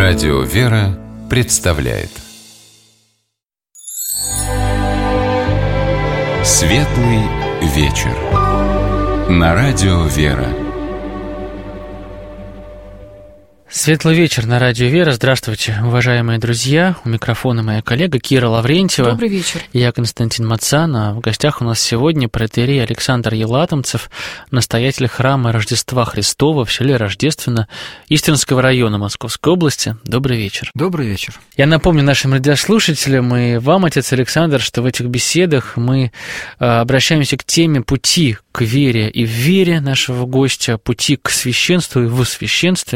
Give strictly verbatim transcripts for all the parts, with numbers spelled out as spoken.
Радио «Вера» представляет Светлый вечер на Радио «Вера». Светлый вечер на Радио «Вера». Здравствуйте, уважаемые друзья. У микрофона моя коллега Кира Лаврентьева. Добрый вечер. Я Константин Мацан, а в гостях у нас сегодня протоиерей Александр Елатомцев, настоятель храма Рождества Христова в селе Рождественно Истринского района Московской области. Добрый вечер. Добрый вечер. Я напомню нашим радиослушателям и вам, отец Александр, что в этих беседах мы обращаемся к теме пути к вере и в вере нашего гостя, пути к священству и в священстве.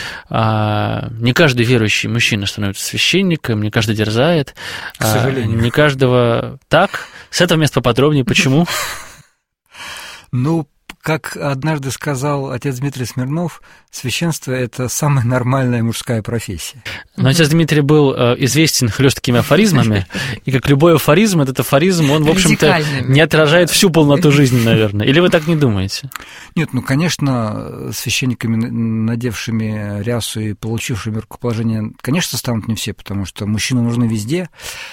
Не каждый верующий мужчина становится священником, не каждый дерзает. К сожалению. Не каждого так. С этого места поподробнее. Почему? Ну, как однажды сказал отец Дмитрий Смирнов, священство – это самая нормальная мужская профессия. Но отец Дмитрий был известен хлесткими афоризмами, и как любой афоризм, этот афоризм, он, в общем-то, не отражает всю полноту жизни, наверное. Или вы так не думаете? Нет, ну, конечно, священниками, надевшими рясу и получившими рукоположение, конечно, станут не все, потому что мужчины нужны везде.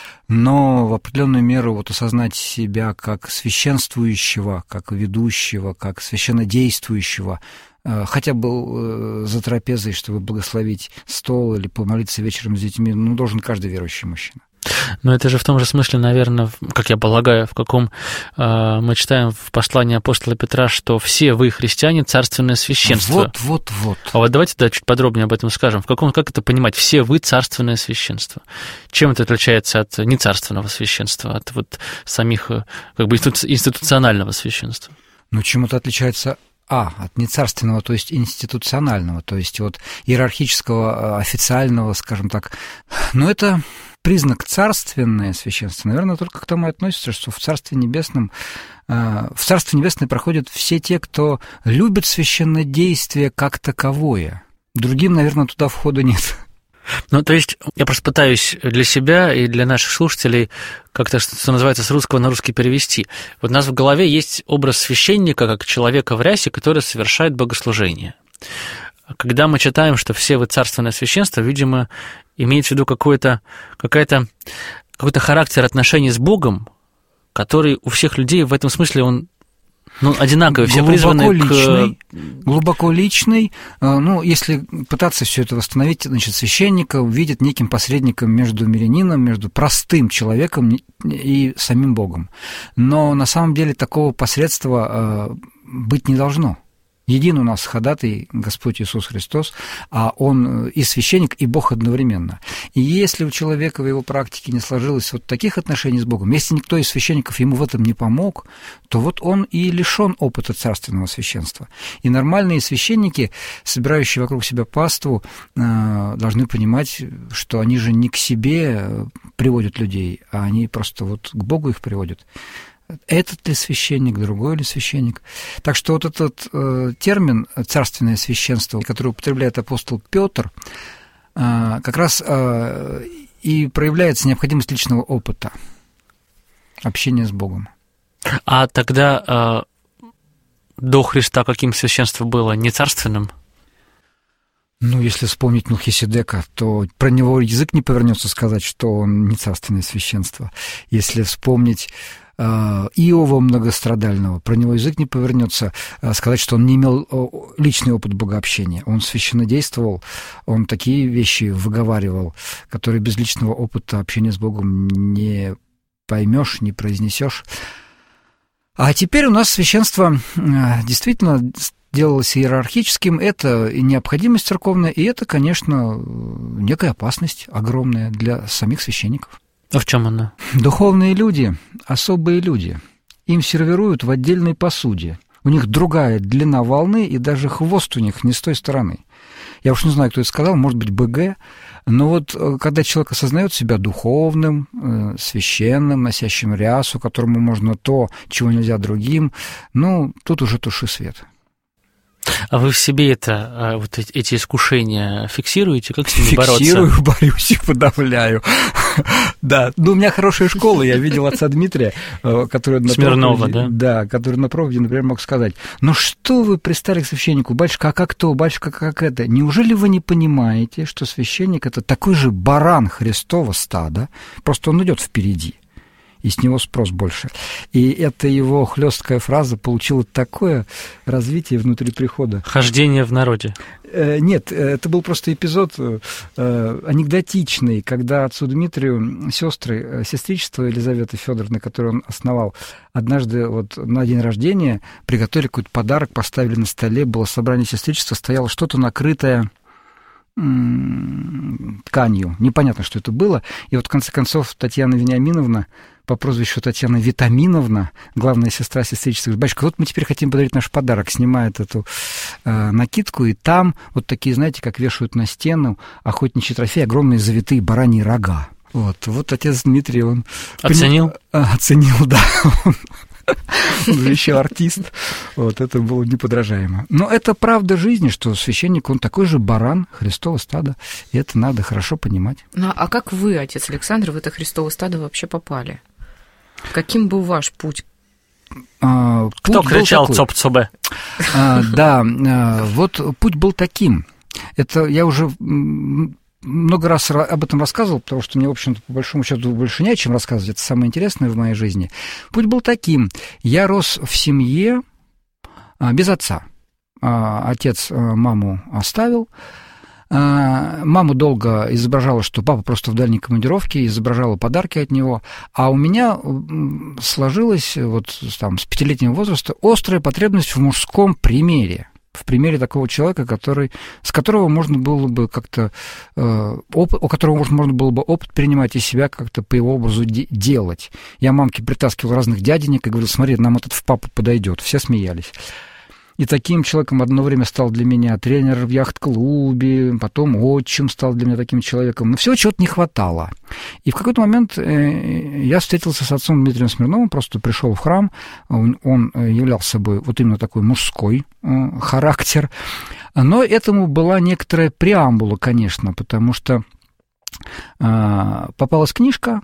Но в определенную меру вот осознать себя как священствующего, как ведущего, как священнодействующего, хотя бы за трапезой, чтобы благословить стол или помолиться вечером с детьми, ну, должен каждый верующий мужчина. Но это же в том же смысле, наверное, как я полагаю, в каком э, мы читаем в послании апостола Петра, что все вы, христиане, царственное священство. Вот, вот, вот. А вот давайте да, чуть подробнее об этом скажем. В каком, как это понимать? Все вы царственное священство. Чем это отличается от нецарственного священства, от вот самих как бы институционального священства? Ну, чем это отличается? А, от нецарственного, то есть институционального, то есть от иерархического, официального, скажем так. Но это признак царственное священство, наверное, только к тому и относится, что в Царстве Небесном, в Царстве Небесное проходят все те, кто любит священнодействие как таковое. Другим, наверное, туда входа нет. Ну, то есть я просто пытаюсь для себя и для наших слушателей как-то, что называется, с русского на русский перевести. Вот у нас в голове есть образ священника как человека в рясе, который совершает богослужение. Когда мы читаем, что все вы царственное священство, видимо, имеется в виду какой-то, какая-то, какой-то характер отношений с Богом, который у всех людей в этом смысле он ну, одинаковый, все призваны личный, к... Глубоко личный. Ну, если пытаться все это восстановить, значит, священника видит неким посредником между мирянином, между простым человеком и самим Богом. Но на самом деле такого посредства быть не должно. Един у нас ходатай Господь Иисус Христос, а Он и священник, и Бог одновременно. И если у человека в его практике не сложилось вот таких отношений с Богом, если никто из священников ему в этом не помог, то вот он и лишен опыта царственного священства. И нормальные священники, собирающие вокруг себя паству, должны понимать, что они же не к себе приводят людей, а они просто вот к Богу их приводят. Этот ли священник, другой ли священник. Так что вот этот э, термин «царственное священство», который употребляет апостол Петр, э, как раз э, и проявляется необходимость личного опыта общения с Богом. А тогда э, до Христа каким священство было? Не царственным? Ну, если вспомнить Мелхиседека, то про него язык не повернется сказать, что он не царственное священство. Если вспомнить Иова многострадального, про него язык не повернется сказать, что он не имел личный опыт богообщения. Он священнодействовал, он такие вещи выговаривал, которые без личного опыта общения с Богом не поймешь, не произнесешь. А теперь у нас священство действительно делалось иерархическим, это и необходимость церковная, и это, конечно, некая опасность огромная для самих священников. А в чем она? Духовные люди, особые люди, им сервируют в отдельной посуде. У них другая длина волны, и даже хвост у них не с той стороны. Я уж не знаю, кто это сказал, может быть, БГ, но вот когда человек осознает себя духовным, священным, носящим рясу, которому можно то, чего нельзя другим, ну, тут уже туши свет. А вы в себе это, вот эти искушения фиксируете? Как с ними бороться? Фиксирую, борюсь и подавляю. Да, ну у меня хорошая школа, я видел отца Дмитрия, который на Смирнова, проповеди, да? Да, который на проповеди, например, мог сказать: ну что вы пристали к священнику, батюшка, а как то, батюшка, как это? Неужели вы не понимаете, что священник — это такой же баран Христова стада, просто он идет впереди, и с него спрос больше. И эта его хлесткая фраза получила такое развитие внутри прихода. Хождение в народе. Нет, это был просто эпизод анекдотичный, когда отцу Дмитрию сестры, сестричество Елизаветы Федоровны, которую он основал, однажды вот на день рождения приготовили какой-то подарок, поставили на столе, было собрание сестричества, стояло что-то накрытое тканью. Непонятно, что это было. И вот в конце концов Татьяна Вениаминовна по прозвищу Татьяна Витаминовна, главная сестра сестричества, говорит: батюшка, вот мы теперь хотим подарить наш подарок, снимает эту э, накидку, и там вот такие, знаете, как вешают на стену охотничьи трофеи, огромные завитые бараньи рога. Вот, вот отец Дмитрий, он... Оценил? Поним... Оценил, да. Он же еще артист. Вот, это было неподражаемо. Но это правда жизни, что священник, он такой же баран Христово стадо, и это надо хорошо понимать. Ну, а как вы, отец Александр, в это Христово стадо вообще попали? Каким был ваш путь? А, Кто кричал «Цоп-цобе»? А, да, а, вот путь был таким. Это я уже много раз об этом рассказывал, потому что мне, в общем-то, по большому счету, больше не о чем рассказывать. Это самое интересное в моей жизни. Путь был таким. Я рос в семье без отца. Отец маму оставил. Мама долго изображала, что папа просто в дальней командировке, изображала подарки от него, а у меня сложилась вот там с пятилетнего возраста острая потребность в мужском примере, в примере такого человека, который, с которого можно было бы как-то, э, опыт, у которого можно, можно было бы опыт принимать и себя как-то по его образу де- делать. Я мамке притаскивал разных дяденек и говорил: смотри, нам этот в папу подойдет. Все смеялись. И таким человеком одно время стал для меня тренер в яхт-клубе, потом отчим стал для меня таким человеком. Но всего чего-то не хватало. И в какой-то момент я встретился с отцом Дмитрием Смирновым, просто пришел в храм. Он являл собой вот именно такой мужской характер. Но этому была некоторая преамбула, конечно, потому что попалась книжка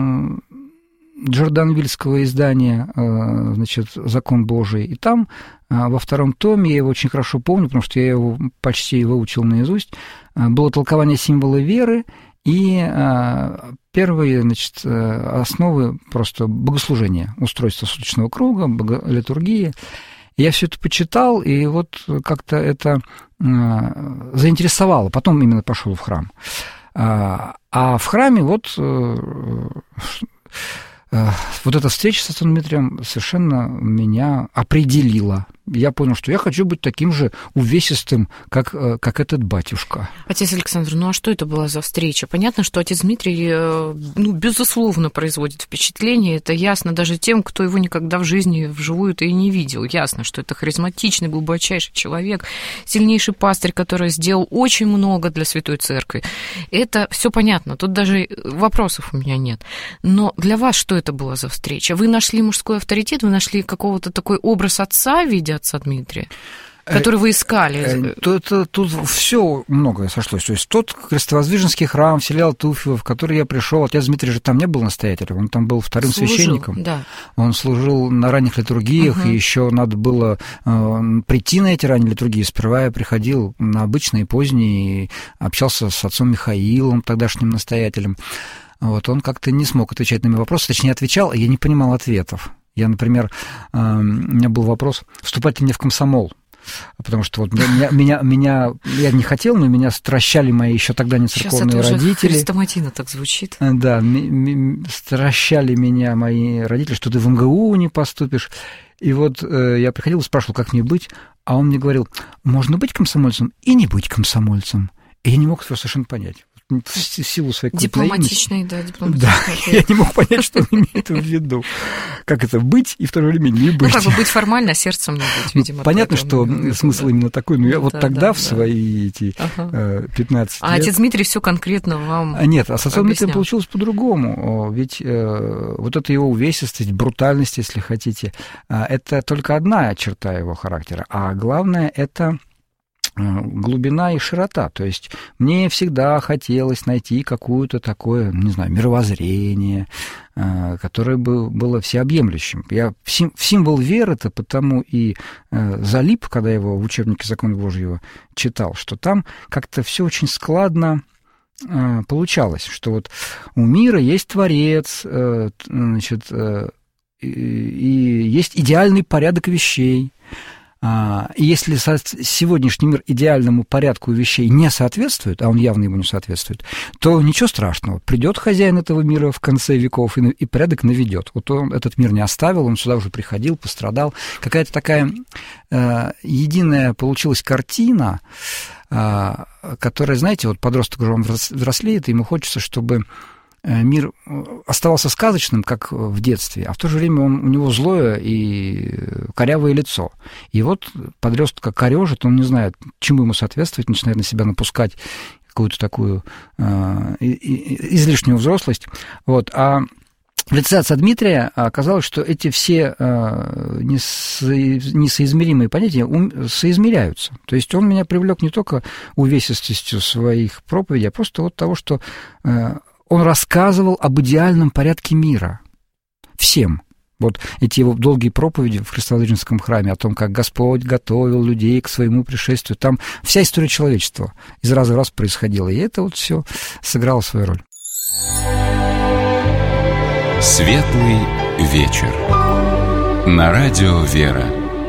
Джордан-Вильского издания, значит, «Закон Божий», и там во втором томе, я его очень хорошо помню, потому что я его почти выучил наизусть, было толкование символа веры и первые, значит, основы просто богослужения, устройства суточного круга, литургии. Я все это почитал, и вот как-то это заинтересовало. Потом именно пошел в храм. А в храме вот... Вот эта встреча с отцом Дмитрием совершенно меня определила. Я понял, что я хочу быть таким же увесистым, как, как этот батюшка. Отец Александр, ну а что это была за встреча? Понятно, что отец Дмитрий, ну, безусловно, производит впечатление. Это ясно даже тем, кто его никогда в жизни вживую-то и не видел. Ясно, что это харизматичный, глубочайший человек, сильнейший пастырь, который сделал очень много для Святой Церкви. Это все понятно, тут даже вопросов у меня нет. Но для вас что это была за встреча? Вы нашли мужской авторитет, вы нашли какого-то такой образ отца в виде отца Дмитрия, который вы искали? Тут, тут все многое сошлось. То есть тот крестовоздвиженский храм, филиал Туфьева, в который я пришел, отец Дмитрий же там не был настоятелем, он там был вторым служил, священником. Да. Он служил на ранних литургиях, угу. И еще надо было э, прийти на эти ранние литургии. Сперва я приходил на обычные, поздние, и общался с отцом Михаилом, тогдашним настоятелем. Вот, он как-то не смог отвечать на мои вопросы, точнее, отвечал, а я не понимал ответов. Я, например, э, у меня был вопрос, вступать ли мне в комсомол, потому что вот меня, меня, меня, я не хотел, но меня стращали мои еще тогда не церковные родители. Сейчас это родители. Уже хрестоматийно так звучит. Да, м- м- стращали меня мои родители, что ты в эм гэ у не поступишь. И вот э, я приходил и спрашивал, как мне быть, а он мне говорил, можно быть комсомольцем и не быть комсомольцем. И я не мог этого совершенно понять. В силу своей дипломатичной, да, дипломатичной. Да, я не мог понять, что он имеет в виду. Как это быть и в то же время не быть. Ну, как бы быть формально, а сердцем не быть, видимо. Ну, понятно, что виду, смысл да. именно такой, но я да, вот тогда да, в свои да. эти ага. пятнадцать а лет... отец Дмитрий все конкретно вам Нет, а с отцом Дмитрием получилось по-другому. Ведь э, вот эта его увесистость, брутальность, если хотите, это только одна черта его характера. А главное, это... глубина и широта. То есть мне всегда хотелось найти какое-то такое, не знаю, мировоззрение, которое бы было всеобъемлющим. Я в символ веры-то потому и залип, когда его в учебнике «Закона Божьего» читал, что там как-то все очень складно получалось, что вот у мира есть Творец, значит, и есть идеальный порядок вещей. И если сегодняшний мир идеальному порядку вещей не соответствует, а он явно ему не соответствует, то ничего страшного. Придет хозяин этого мира в конце веков и, и порядок наведет. Вот он этот мир не оставил, он сюда уже приходил, пострадал. Какая-то такая э, единая получилась картина, э, которая, знаете, вот подросток уже он взрослеет, и ему хочется, чтобы мир оставался сказочным, как в детстве, а в то же время он, у него злое и корявое лицо. И вот подростка корежит, он не знает, чему ему соответствовать, начинает на себя напускать какую-то такую э, излишнюю взрослость. Вот. А в лице отца Дмитрия оказалось, что эти все э, несоизмеримые понятия соизмеряются. То есть он меня привлек не только увесистостью своих проповедей, а просто вот того, что э, он рассказывал об идеальном порядке мира всем. Вот эти его долгие проповеди в Христовоздвиженском храме о том, как Господь готовил людей к своему пришествию. Там вся история человечества из раза в раз происходила. И это вот все сыграло свою роль. Светлый вечер. На радио «Вера».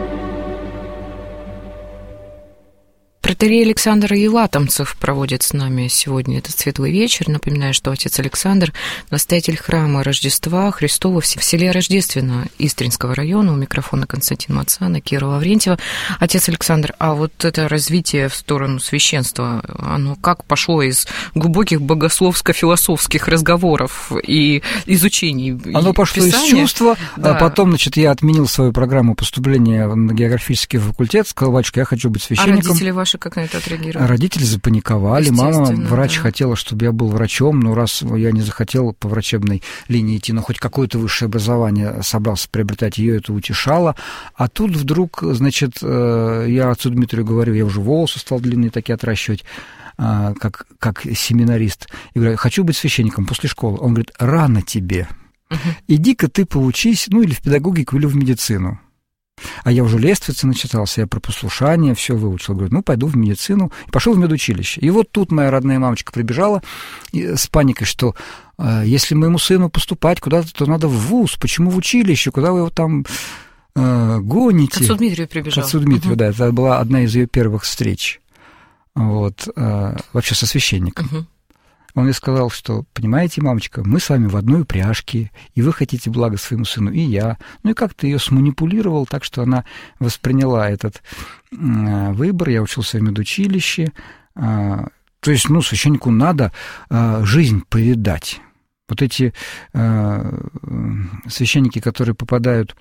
Протоиерей Александр Елатомцев проводит с нами сегодня этот светлый вечер. Напоминаю, что отец Александр – настоятель храма Рождества Христова в селе Рождественно Истринского района. У микрофона Константин Мацана, Кира Лаврентьева. Отец Александр, а вот это развитие в сторону священства, оно как пошло из глубоких богословско-философских разговоров и изучений Оно пошло Писания? Из чувства, да. А потом, значит, я отменил свою программу поступления на географический факультет, сказал: батюшка, я хочу быть священником. А родители ваши как на это отреагировали? Родители запаниковали. Мама, врач, да. хотела, чтобы я был врачом, но раз я не захотел по врачебной линии идти, но хоть какое-то высшее образование собрался приобретать, ее это утешало. А тут вдруг, значит, я отцу Дмитрию говорю, я уже волосы стал длинные такие отращивать, как, как семинарист. И говорю: хочу быть священником после школы. Он говорит: рано тебе. Угу. Иди-ка ты поучись, ну или в педагогику, или в медицину. А я уже лествицы начитался, я про послушание все выучил. Говорю: ну, пойду в медицину. И пошел в медучилище. И вот тут моя родная мамочка прибежала с паникой, что э, если моему сыну поступать куда-то, то надо в вуз. Почему в училище? Куда вы его там э, гоните? К отцу Дмитрию прибежал. К отцу Дмитрию, угу. да. Это была одна из ее первых встреч. Вот, э, вообще со священником. Угу. Он ей сказал, что: понимаете, мамочка, мы с вами в одной упряжке, и вы хотите блага своему сыну, и я. Ну и как-то ее сманипулировал, так что она восприняла этот э, выбор. Я учился в медучилище. Э, то есть, ну, священнику надо э, жизнь повидать. Вот эти э, священники, которые попадают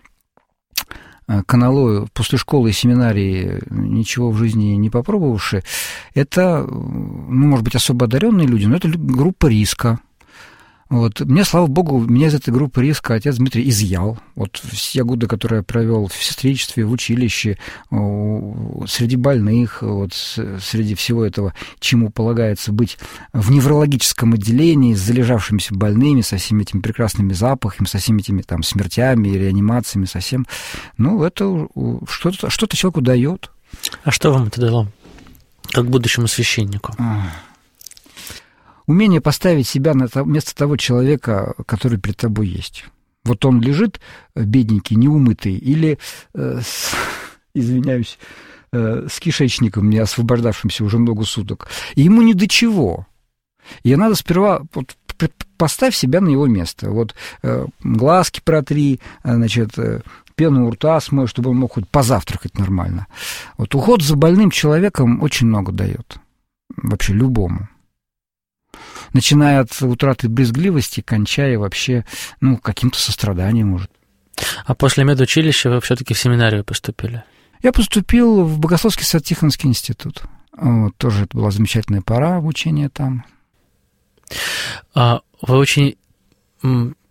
к аналою после школы и семинарии, ничего в жизни не попробовавшие, это, ну, может быть, особо одаренные люди, но это группа риска. Вот. Мне, слава богу, меня из этой группы риска отец Дмитрий изъял. Вот все годы, которые я провел в сестричестве, в училище, среди больных, вот, среди всего этого, чему полагается быть в неврологическом отделении с залежавшимися больными, со всеми этими прекрасными запахами, со всеми этими там смертями, реанимациями, со всем. Ну, это что-то, что-то человеку дает. А что вам это дало, как будущему священнику? Умение поставить себя на место того человека, который перед тобой есть. Вот он лежит, бедненький, неумытый, или, э, с, извиняюсь, э, с кишечником, не освобождавшимся уже много суток, и ему ни до чего. И надо сперва... Вот, поставь себя на его место. Вот э, глазки протри, значит, э, пену у рта смой, чтобы он мог хоть позавтракать нормально. Вот уход за больным человеком очень много дает. Вообще любому. Начиная от утраты брезгливости, кончая вообще, ну, каким-то состраданием, может. А после медучилища вы все-таки в семинарию поступили? Я поступил в Богословский Свято-Тихоновский институт. Вот, тоже это была замечательная пора обучения там. А вы очень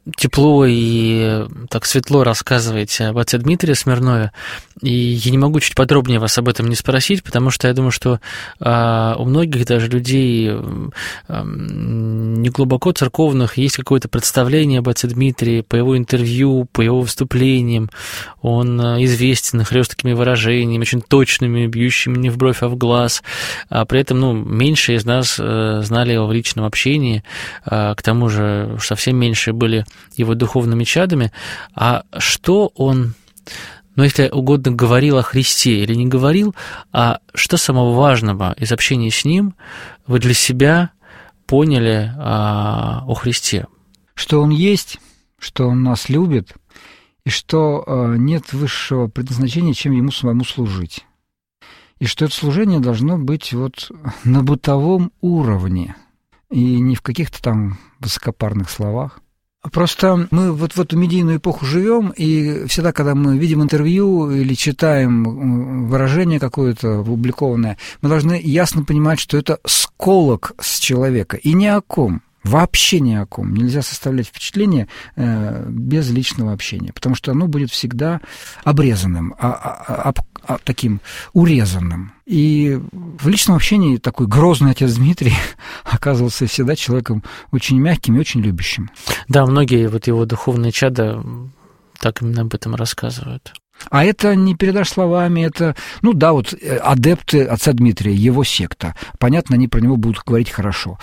тепло и так светло рассказываете об отце Дмитрии Смирнове, и я не могу чуть подробнее вас об этом не спросить, потому что я думаю, что а, у многих даже людей а, неглубоко церковных есть какое-то представление об отце Дмитрии по его интервью, по его выступлениям. Он известен хлесткими выражениями, очень точными, бьющими не в бровь, а в глаз. А при этом, ну, меньше из нас знали его в личном общении, а, к тому же совсем меньше были его духовными чадами. А что он, ну, если угодно, говорил о Христе или не говорил, а что самого важного из общения с ним вы для себя поняли а, о Христе? Что он есть, что он нас любит, и что а, нет высшего предназначения, чем ему самому служить. И что это служение должно быть вот на бытовом уровне, и не в каких-то там высокопарных словах. Просто мы вот в эту медийную эпоху живем, и всегда, когда мы видим интервью или читаем выражение какое-то опубликованное, мы должны ясно понимать, что это сколок с человека, и ни о ком, вообще ни о ком. Нельзя составлять впечатление э, без личного общения, потому что оно будет всегда обрезанным, а, а, а, а, таким урезанным. И в личном общении такой грозный отец Дмитрий оказывался всегда человеком очень мягким и очень любящим. Да, многие вот его духовные чада так именно об этом рассказывают. А это не передашь словами, это, ну да, вот адепты отца Дмитрия, его секта. Понятно, они про него будут говорить хорошо.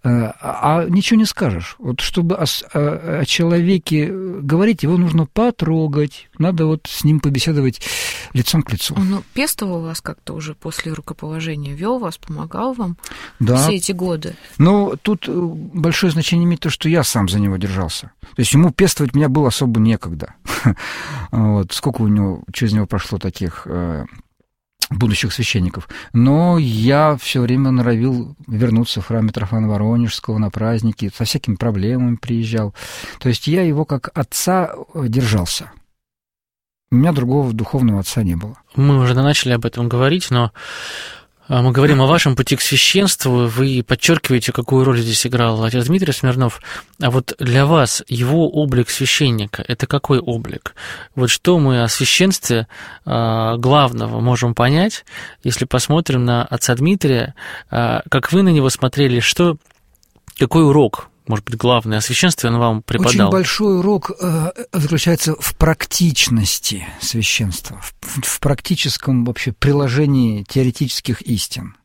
А ничего не скажешь. Вот чтобы о, о, о человеке говорить, его нужно потрогать, надо вот с ним побеседовать лицом к лицу. Он пестовал вас как-то уже после рукоположения, вел вас, помогал вам да. все эти годы? Ну, тут большое значение имеет то, что я сам за него держался. То есть ему пестовать меня было особо некогда. Вот, сколько у него через него прошло таких э, будущих священников. Но я все время норовил вернуться в храм Митрофана Воронежского на праздники, со всякими проблемами приезжал. То есть я его как отца держался. У меня другого духовного отца не было. Мы уже начали об этом говорить, но мы говорим о вашем пути к священству, вы подчеркиваете, какую роль здесь играл отец Дмитрий Смирнов. А вот для вас его облик священника – это какой облик? Вот что мы о священстве главного можем понять, если посмотрим на отца Дмитрия, как вы на него смотрели, что, какой урок, может быть, главное о священстве он вам преподал? Очень большой урок э, заключается в практичности священства, в, в практическом вообще приложении теоретических истин.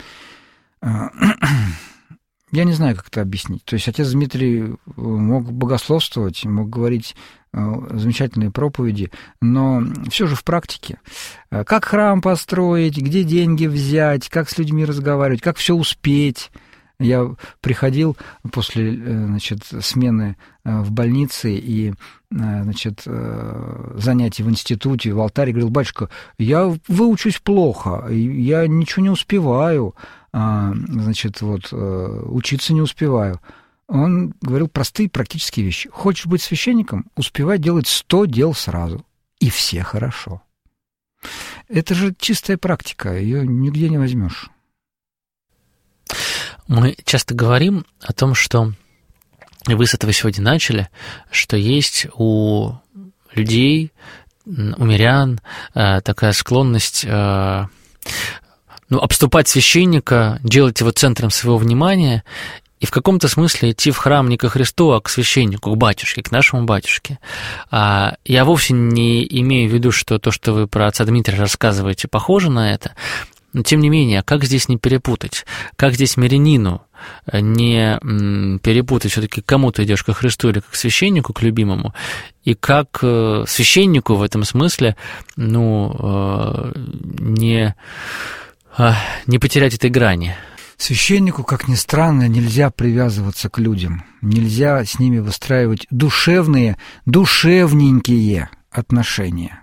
Э, я не знаю, как это объяснить. То есть отец Дмитрий мог богословствовать, мог говорить э, замечательные проповеди, но все же в практике. Как храм построить, где деньги взять, как с людьми разговаривать, как все успеть. Я приходил после, значит, смены в больнице и, значит, занятий в институте, в алтаре, говорил: батюшка, я выучусь плохо, я ничего не успеваю, значит, вот, учиться не успеваю. Он говорил простые практические вещи. Хочешь быть священником? Успевай делать сто дел сразу, и все хорошо. Это же чистая практика, ее нигде не возьмешь. Мы часто говорим о том, что, и вы с этого сегодня начали, что есть у людей, у мирян такая склонность, ну, обступать священника, делать его центром своего внимания и в каком-то смысле идти в храм не ко Христу, а к священнику, к батюшке, к нашему батюшке. Я вовсе не имею в виду, что то, что вы про отца Дмитрия рассказываете, похоже на это. Но, тем не менее, как здесь не перепутать? Как здесь мирянину не перепутать все-таки, к кому ты идешь, ко Христу или к священнику, к любимому? И как священнику в этом смысле, ну, не, не потерять этой грани? Священнику, как ни странно, нельзя привязываться к людям. Нельзя с ними выстраивать душевные, душевненькие отношения.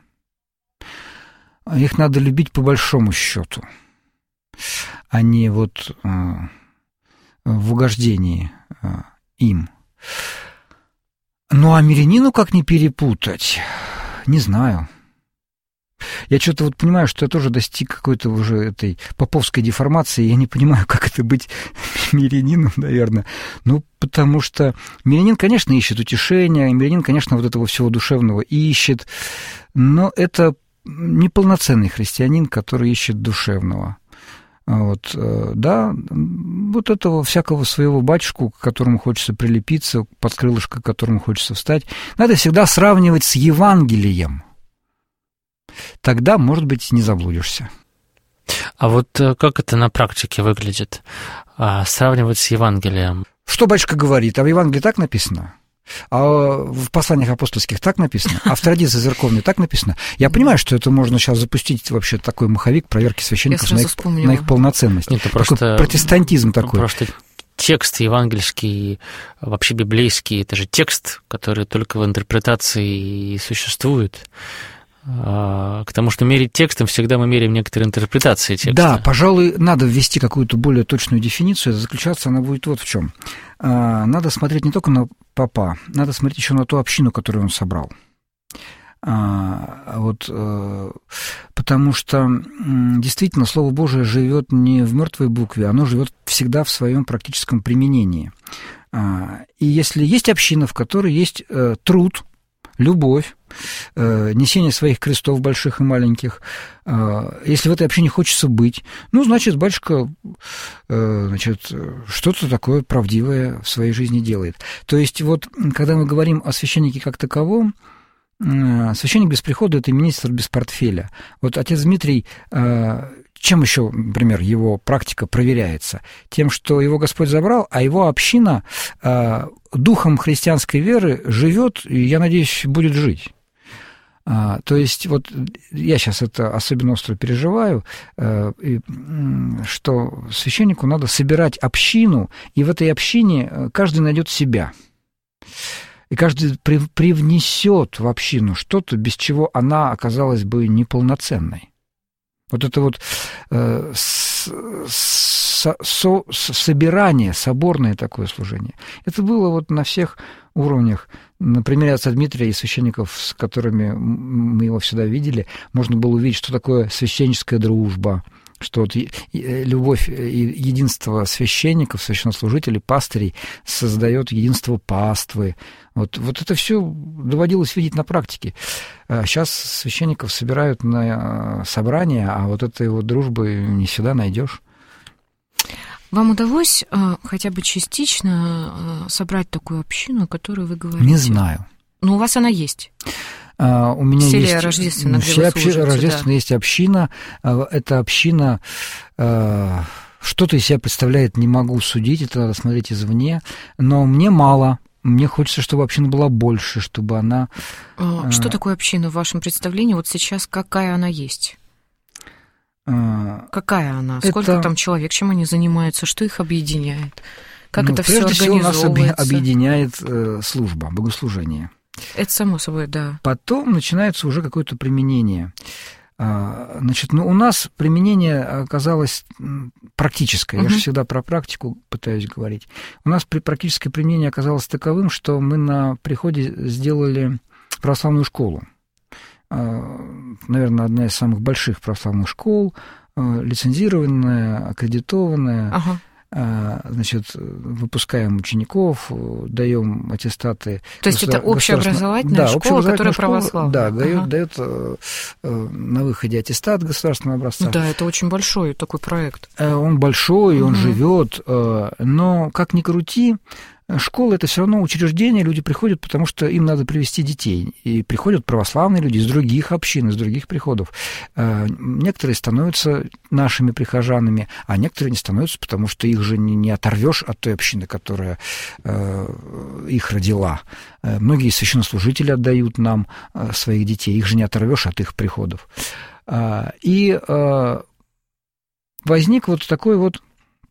Их надо любить по большому счету, а не вот э, в угождении э, им. Ну, а мирянину как не перепутать? Не знаю. Я что-то вот понимаю, что я тоже достиг какой-то уже этой поповской деформации, я не понимаю, как это быть мирянином, наверное. Ну, потому что мирянин, конечно, ищет утешения, мирянин, конечно, вот этого всего душевного ищет, но это неполноценный христианин, который ищет душевного. Вот, да, вот этого всякого своего батюшку, к которому хочется прилепиться, под крылышко, к которому хочется встать, надо всегда сравнивать с Евангелием. Тогда, может быть, не заблудишься. А вот как это на практике выглядит? А, сравнивать с Евангелием? Что батюшка говорит? А в Евангелии так написано? А в посланиях апостольских так написано? А в традиции церковной так написано? Я понимаю, что это можно сейчас запустить вообще такой маховик проверки священников на их, на их полноценность. Нет, такой просто, протестантизм такой. Просто текст евангельский, вообще библейский, это же текст, который только в интерпретации и существует. К тому, что мерить текстом, всегда мы меряем некоторые интерпретации текста. Да, пожалуй, надо ввести какую-то более точную дефиницию. Заключаться она будет вот в чем. Надо смотреть не только на попа, надо смотреть еще на ту общину, которую он собрал. Вот, потому что действительно Слово Божие живет не в мертвой букве, оно живет всегда в своем практическом применении. И если есть община, в которой есть труд, любовь, несение своих крестов больших и маленьких. Если в этой общине хочется быть, ну, значит, батюшка, значит, что-то такое правдивое в своей жизни делает. То есть вот, когда мы говорим о священнике как таковом, священник без прихода – это министр без портфеля. Вот отец Дмитрий, чем еще, например, его практика проверяется? Тем, что его Господь забрал, а его община духом христианской веры живет и, я надеюсь, будет жить. То есть вот я сейчас это особенно остро переживаю, что священнику надо собирать общину, и в этой общине каждый найдет себя. И каждый привнесет в общину что-то, без чего она оказалась бы неполноценной. Вот это вот э, с, со, со, собирание, соборное такое служение. Это было вот на всех уровнях. На примере отца Дмитрия и священников, с которыми мы его всегда видели, можно было увидеть, что такое священническая дружба, что вот любовь и единство священников, священнослужителей, пастырей создает единство паствы. Вот, вот это все доводилось видеть на практике. Сейчас священников собирают на собрания, а вот этой вот дружбы не всегда найдешь. Вам удалось хотя бы частично собрать такую общину, о которой вы говорите? Не знаю. Но у вас она есть. Uh, у меня Селия есть Рождественная, все общ... Рождественная да. есть община. Uh, эта община uh, что-то из себя представляет, не могу судить, это надо смотреть извне, но мне мало. Мне хочется, чтобы община была больше, чтобы она... Uh, что uh, такое община в вашем представлении? Вот сейчас какая она есть? Uh, какая она? Сколько это... там человек? Чем они занимаются? Что их объединяет? Как ну, это все организовывается? Прежде всего нас объединяет uh, служба, богослужение. Это само собой, да. Потом начинается уже какое-то применение. Значит, ну, у нас применение оказалось практическое. Uh-huh. Я же всегда про практику пытаюсь говорить. У нас практическое применение оказалось таковым, что мы на приходе сделали православную школу. Наверное, одна из самых больших православных школ, лицензированная, аккредитованная. Uh-huh. Значит, выпускаем учеников, даем аттестаты. То есть это общеобразовательная да, школа, которая школа, православная? Да, дает, ага. дает на выходе аттестат государственного образца. Да, это очень большой такой проект. Он большой, угу. он живет, но как ни крути, школа – это все равно учреждение, люди приходят, потому что им надо привести детей. И приходят православные люди из других общин, из других приходов. Некоторые становятся нашими прихожанами, а некоторые не становятся, потому что их же не оторвешь от той общины, которая их родила. Многие священнослужители отдают нам своих детей, их же не оторвешь от их приходов. И возник вот такой вот,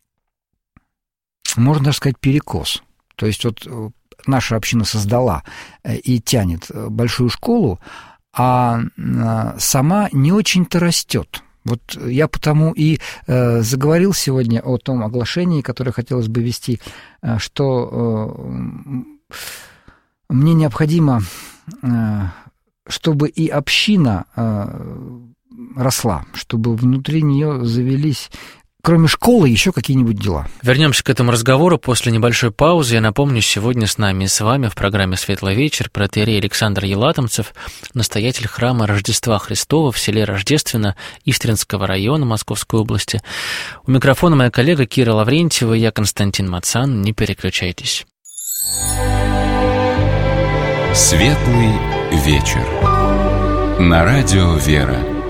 можно даже сказать, перекос. То есть вот наша община создала и тянет большую школу, а сама не очень-то растет. Вот я потому и заговорил сегодня о том оглашении, которое хотелось бы вести, что мне необходимо чтобы и община росла, чтобы внутри нее завелись, кроме школы, еще какие-нибудь дела. Вернемся к этому разговору после небольшой паузы. Я напомню, сегодня с нами и с вами в программе «Светлый вечер» протоиерей Александр Елатомцев, настоятель храма Рождества Христова в селе Рождественно Истринского района Московской области. У микрофона моя коллега Кира Лаврентьева, я Константин Мацан. Не переключайтесь. «Светлый вечер» на радио «Вера».